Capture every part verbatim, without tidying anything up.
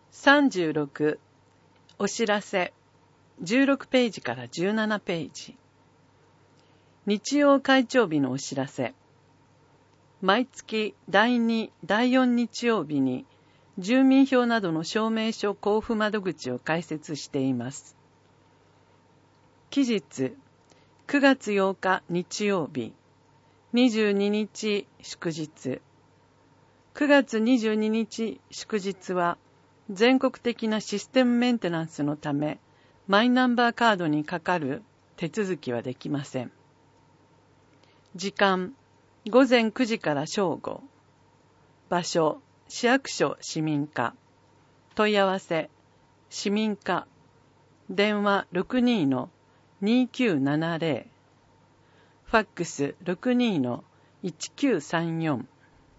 さんじゅうろくお知らせじゅうろくページからじゅうななページ。日曜会長日のお知らせ。毎月だいに、だいよん日曜日に住民票などの証明書交付窓口を開設しています。期日くがつようか日曜日、にじゅうににち祝日。くがつにじゅうににち祝日は全国的なシステムメンテナンスのため、マイナンバーカードにかかる手続きはできません。時間、ごぜんくじから正午。場所、市役所市民課。問い合わせ、市民課。電話 ろくに の にきゅうななぜろ。ファックス ろくに の いちきゅうさんよん。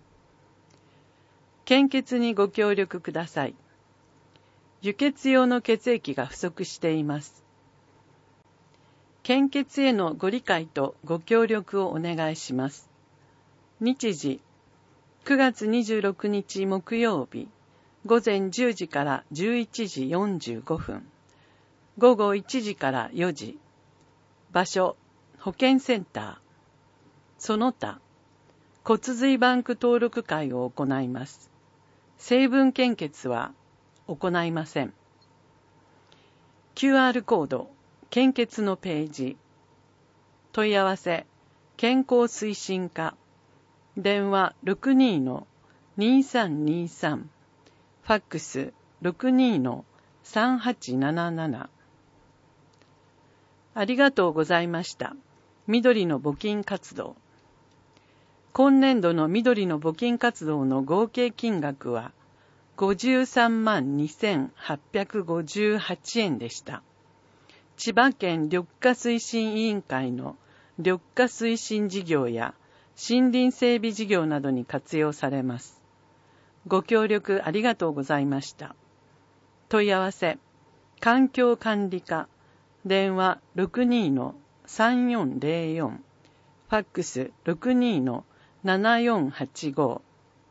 献血にご協力ください。輸血用の血液が不足しています。献血へのご理解とご協力をお願いします。日時、くがつにじゅうろくにち木曜日、ごぜんじゅうじからじゅういちじよんじゅうごふん、ごごいちじからよじ。場所、保健センター。その他、骨髄バンク登録会を行います。成分献血は行いません。キューアール コード、献血のページ。問い合わせ、健康推進課。電話 ろくに の にさんにさん。ファックス ろくに の さんはちなななな。ありがとうございました。緑の募金活動。今年度の緑の募金活動の合計金額はごじゅうさんまんにせんはっぴゃくごじゅうはちえんでした。千葉県緑化推進委員会の緑化推進事業や森林整備事業などに活用されます。ご協力ありがとうございました。問い合わせ、環境管理課。電話 ろくに の さんよんぜろよん。ファックス ろくに の ななよんはちご。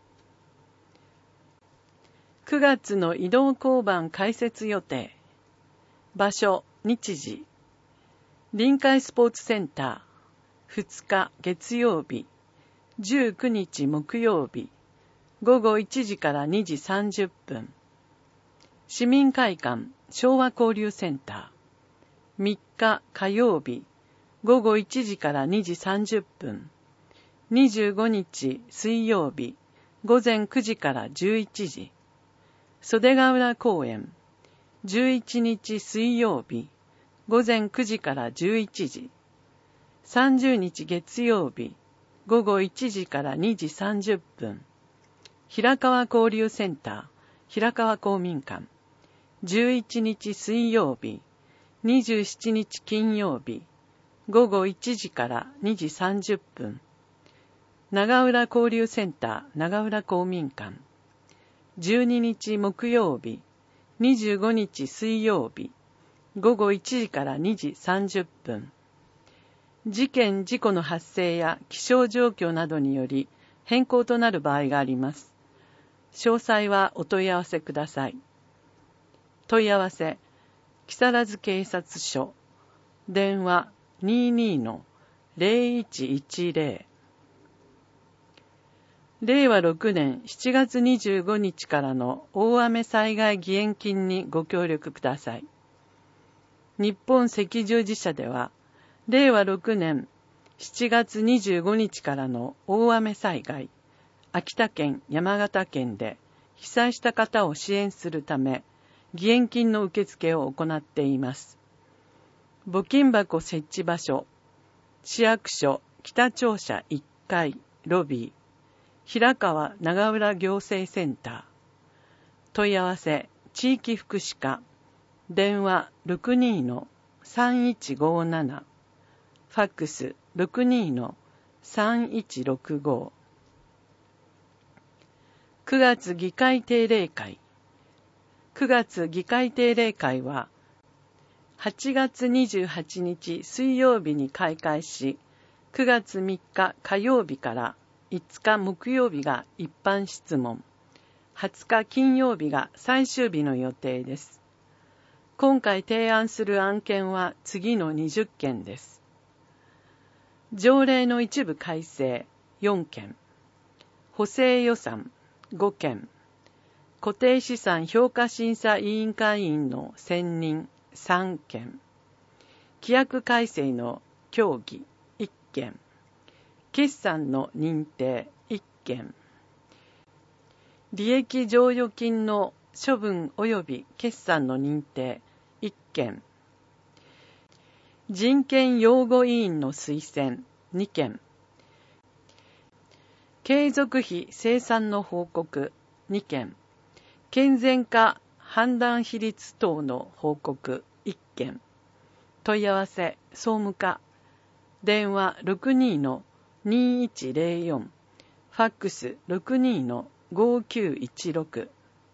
くがつの移動交番開設予定。場所、日時。臨海スポーツセンター。ふつか月曜日。じゅうくにち木曜日。ごごいちじからにじさんじゅっぷん。市民会館昭和交流センター。みっか火曜日。ごごいちじからにじさんじゅっぷん。にじゅうごにち水曜日。ごぜんくじからじゅういちじ。袖ヶ浦公園。じゅういちにち水曜日。ごぜんくじからじゅういちじ。さんじゅうにち月曜日。ごごいちじからにじさんじゅっぷん。平川交流センター。平川公民館。じゅういちにち水曜日。にじゅうしちにち金曜日。ごごいちじからにじさんじゅっぷん。長浦交流センター長浦公民館。じゅうににち木曜日。にじゅうごにち水曜日。ごごいちじからにじさんじゅっぷん。事件・事故の発生や気象状況などにより変更となる場合があります。詳細はお問い合わせください。問い合わせ、木更津警察署。電話 にじゅうに の ぜろいちいちぜろ。れいわろくねんしちがつにじゅうごにちからの大雨災害義援金にご協力ください。日本赤十字社では、れいわろくねんしちがつにじゅうごにちからの大雨災害、秋田県、山形県で被災した方を支援するため、義援金の受付を行っています。募金箱設置場所、市役所北庁舎いっかいロビー、平川長浦行政センター。問い合わせ、地域福祉課。電話 ろくに の さんいちごなな。ファックス ろくに の さんいちろくご。くがつ議会定例会。くがつ議会定例会は、はちがつにじゅうはちにち水曜日に開会し、くがつみっか火曜日からいつか木曜日が一般質問、 はつか金曜日が最終日の予定です。今回提案する案件は次のにじゅっけんです。条例の一部改正よんけん、補正予算ごけん、固定資産評価審査委員会員の選任さんけん、規約改正の協議いっけん、決算の認定いっけん、利益剰余金の処分及び決算の認定いっけん、人権擁護委員の推薦にけん、継続費生産の報告にけん、健全化判断比率等の報告いっけん、問い合わせ総務課、電話 ろくにのにいちぜろよん、ファックス ろくにのごきゅういちろく。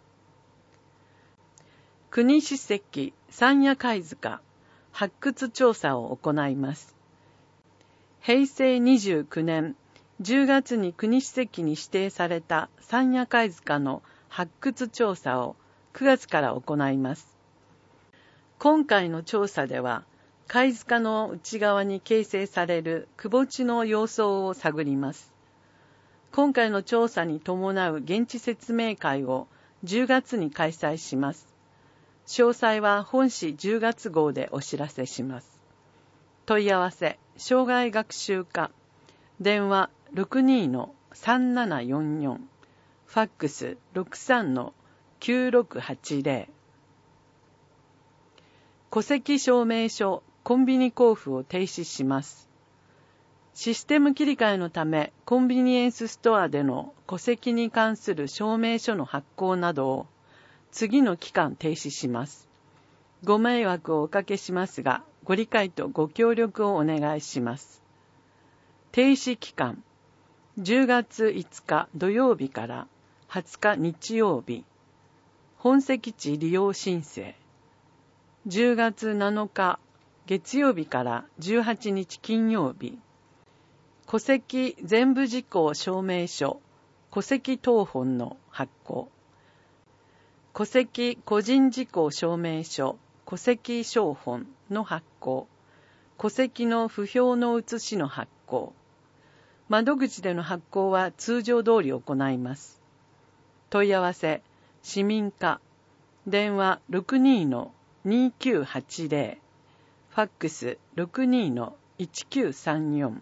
国史跡山谷貝塚発掘調査を行います。へいせいにじゅうきゅうねんじゅうがつに国史跡に指定された山谷貝塚の発掘調査をくがつから行います。今回の調査では、貝塚の内側に形成される窪地の様相を探ります。今回の調査に伴う現地説明会をじゅうがつに開催します。詳細は本誌じゅうがつ号でお知らせします。問い合わせ、障害学習課、電話 ろくにのさんななよんよん、ファックス ろくさんのきゅうろくはちぜろ。戸籍証明書コンビニ交付を停止します。システム切り替えのため、コンビニエンスストアでの戸籍に関する証明書の発行などを次の期間停止します。ご迷惑をおかけしますが、ご理解とご協力をお願いします。停止期間、じゅうがついつか土曜日からはつか日曜日、本籍地利用申請、じゅうがつなのか月曜日からじゅうはちにち金曜日、戸籍全部事項証明書、戸籍謄本の発行、戸籍個人事項証明書、戸籍抄本の発行、戸籍の不評の写しの発行、窓口での発行は通常通り行います。問い合わせ、市民課、電話 ろくにのにきゅうはちぜろ、ファックス ろくにのいちきゅうさんよん。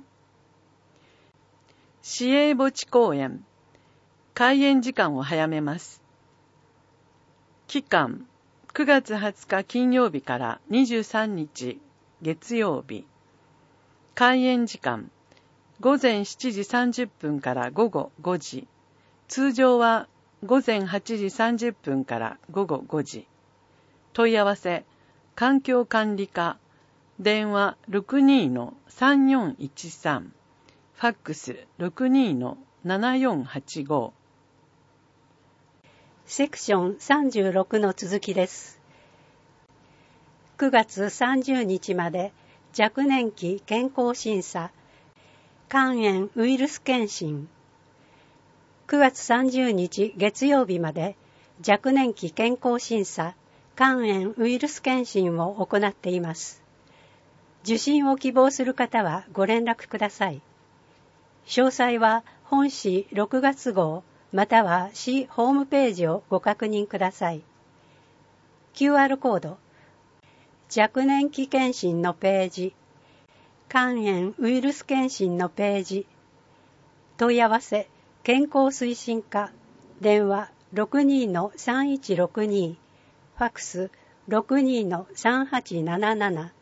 市営墓地公園、開園時間を早めます。期間、くがつはつか金曜日からにじゅうさんにち月曜日。開園時間、ごぜんしちじさんじゅっぷんからごごごじ。通常はごぜんはちじさんじゅっぷんからごごごじ。問い合わせ、環境管理課、電話 ろくにのさんよんいちさん、ファックス ろくにのななよんはちご。 セクションさんじゅうろくの続きです。くがつさんじゅうにちまで若年期健康審査、肝炎ウイルス検診。くがつさんじゅうにち月曜日まで若年期健康審査、肝炎ウイルス検診を行っています。受診を希望する方はご連絡ください。詳細は本誌ろくがつ号または市ホームページをご確認ください。キューアール コード、若年期検診のページ、肝炎ウイルス検診のページ、問い合わせ、健康推進課、電話 ろくにのさんいちろくに、ファックス ろくにのさんはちなななな。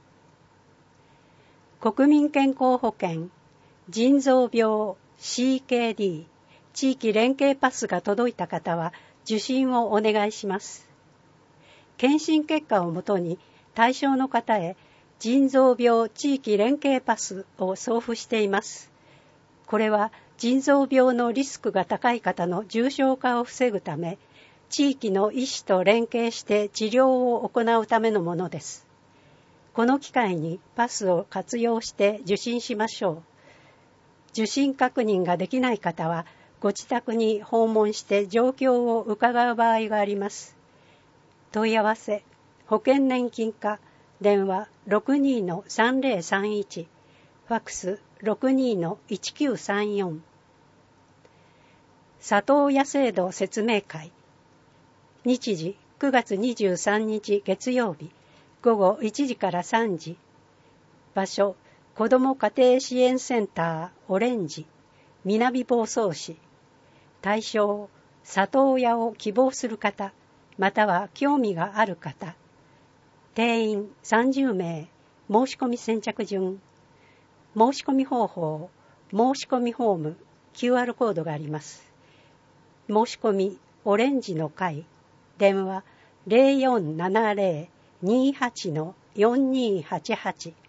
国民健康保険、腎臓病 シーケーディー、地域連携パスが届いた方は受診をお願いします。検診結果をもとに対象の方へ腎臓病地域連携パスを送付しています。これは腎臓病のリスクが高い方の重症化を防ぐため、地域の医師と連携して治療を行うためのものです。この機会にパスを活用して受診しましょう。受診確認ができない方は、 ご自宅に訪問して状況を伺う場合があります。問い合わせ、保険年金課、電話 ろくにーのさんぜろさんいち、ファックス ろくにーのいちきゅうさんよん。里親制度説明会。日時くがつにじゅうさんにち月曜日、ごごいちじからさんじ。場所、子ども家庭支援センターオレンジ、南房総市。対象、里親を希望する方、または興味がある方。定員さんじゅうめい、申し込み先着順。申し込み方法、申し込みフォーム、キューアール コードがあります。申し込み、オレンジの会、電話ゼロよんななゼロ にーはち のよんにーはちはち。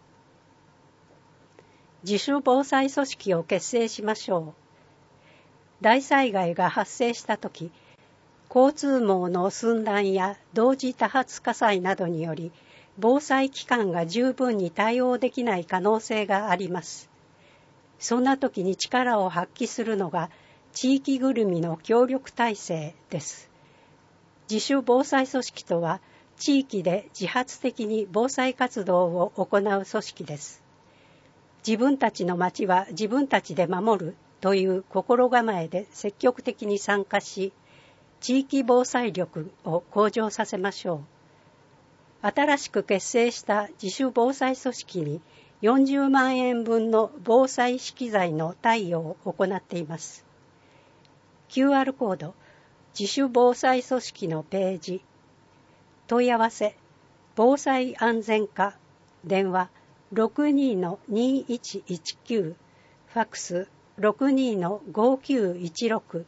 自主防災組織を結成しましょう。大災害が発生したとき、交通網の寸断や同時多発火災などにより、防災機関が十分に対応できない可能性があります。そんな時に力を発揮するのが地域ぐるみの協力体制です。自主防災組織とは、地域で自発的に防災活動を行う組織です。自分たちの町は自分たちで守るという心構えで積極的に参加し、地域防災力を向上させましょう。新しく結成した自主防災組織によんじゅうまんえんぶんの防災資機材の貸与を行っています。キューアール コード、自主防災組織のページ。問い合わせ、防災安全課、電話ろくにーのにーいちいちきゅう、ファックスろくにーのごきゅういちろく。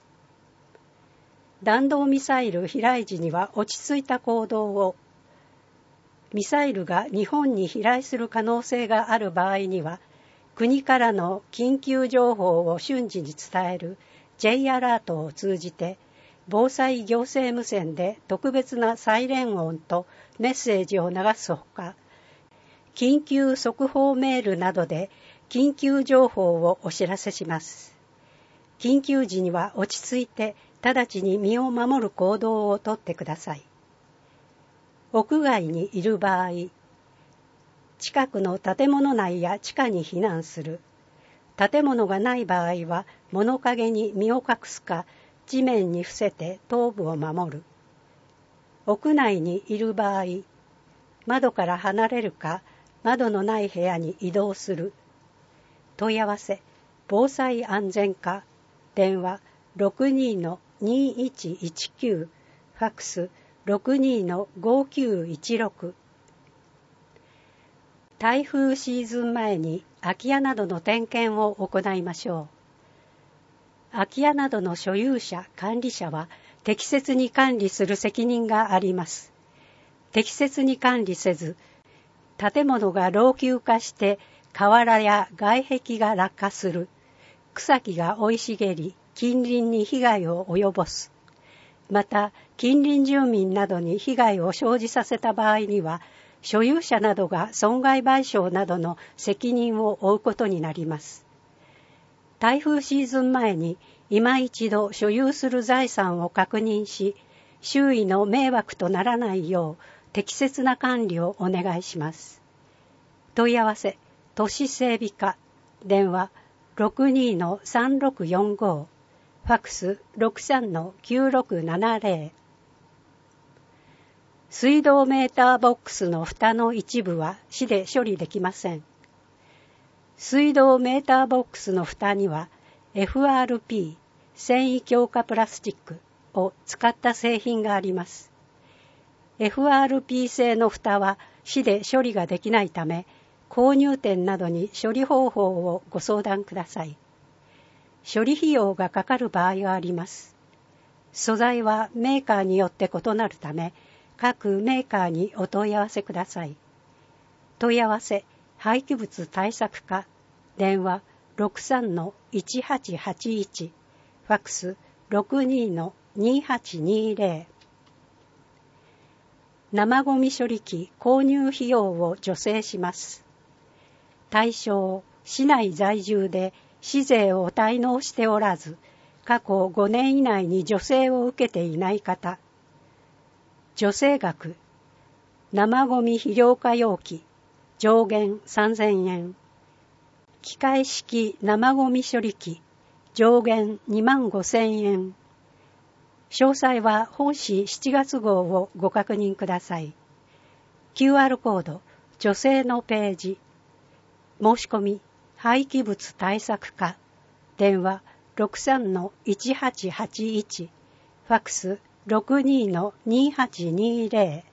弾道ミサイル飛来時には落ち着いた行動を。ミサイルが日本に飛来する可能性がある場合には、国からの緊急情報を瞬時に伝える J アラートを通じて、防災行政無線で特別なサイレン音とメッセージを流すほか、緊急速報メールなどで緊急情報をお知らせします。緊急時には落ち着いて直ちに身を守る行動をとってください。屋外にいる場合、近くの建物内や地下に避難する。建物がない場合は物陰に身を隠すか、地面に伏せて頭部を守る。屋内にいる場合、窓から離れるか、窓のない部屋に移動する。問い合わせ、防災安全課、電話ろくにーのにーいちいちきゅう、ファックスろくにーのごきゅういちろく。台風シーズン前に空き家などの点検を行いましょう。空き家などの所有者、管理者は適切に管理する責任があります。適切に管理せず、建物が老朽化して瓦や外壁が落下する、草木が生い茂り、近隣に被害を及ぼす。また、近隣住民などに被害を生じさせた場合には、所有者などが損害賠償などの責任を負うことになります。台風シーズン前に今一度所有する財産を確認し、周囲の迷惑とならないよう適切な管理をお願いします。問い合わせ、都市整備課、電話ろくにーのさんろくよんご、ファックスろくさんのきゅうろくななゼロ。水道メーターボックスの蓋の一部は市で処理できません。水道メーターボックスの蓋には エフアールピー 繊維強化プラスチックを使った製品があります。エフアールピー 製の蓋は市で処理ができないため、購入店などに処理方法をご相談ください。処理費用がかかる場合があります。素材はメーカーによって異なるため、各メーカーにお問い合わせください。問い合わせ、廃棄物対策課、電話ろくさんのいちはちはちいち、ファックスろくにーのにーはちにーゼロ。生ゴミ処理機購入費用を助成します。対象、市内在住で市税を滞納しておらず、 過去ごねん以内に助成を受けていない方、助成額、生ゴミ肥料化容器、上限さんぜんえん、機械式生ゴミ処理機、上限にまんごせんえん。詳細は本誌しちがつ号をご確認ください。キューアール コード、助成のページ、申し込み、廃棄物対策課、電話 ろくさんのいちはちはちいち、ファックス ろくにのにはちにゼロ。